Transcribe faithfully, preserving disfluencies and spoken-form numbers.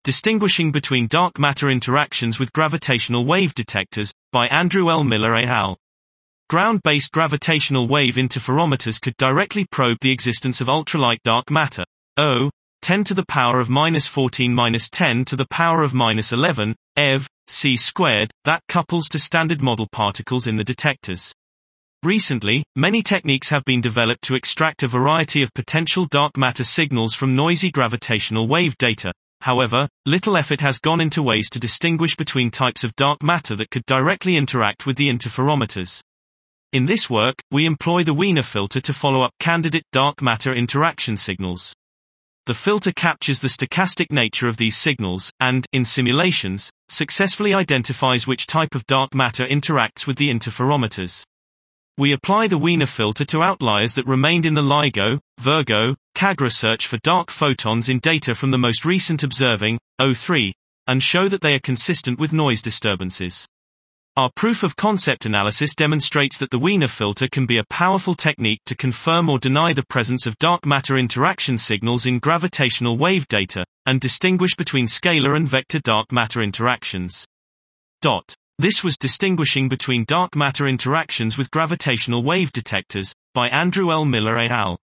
Distinguishing between dark matter interactions with gravitational wave detectors, by Andrew L. Miller et al. Ground-based gravitational wave interferometers could directly probe the existence of ultralight dark matter, O, ten to the power of minus fourteen minus ten to the power of minus eleven, eV, c squared, that couples to standard model particles in the detectors. Recently, many techniques have been developed to extract a variety of potential dark matter signals from noisy gravitational wave data. However, little effort has gone into ways to distinguish between types of dark matter that could directly interact with the interferometers. In this work, we employ the Wiener filter to follow up candidate dark matter interaction signals. The filter captures the stochastic nature of these signals, and, in simulations, successfully identifies which type of dark matter interacts with the interferometers. We apply the Wiener filter to outliers that remained in the LIGO, Virgo, CAGRA search for dark photons in data from the most recent observing, O three, and show that they are consistent with noise disturbances. Our proof-of-concept analysis demonstrates that the Wiener filter can be a powerful technique to confirm or deny the presence of dark matter interaction signals in gravitational wave data, and distinguish between scalar and vector dark matter interactions. Dot. This was Distinguishing Between Dark Matter Interactions with Gravitational Wave Detectors, by Andrew L. Miller et al.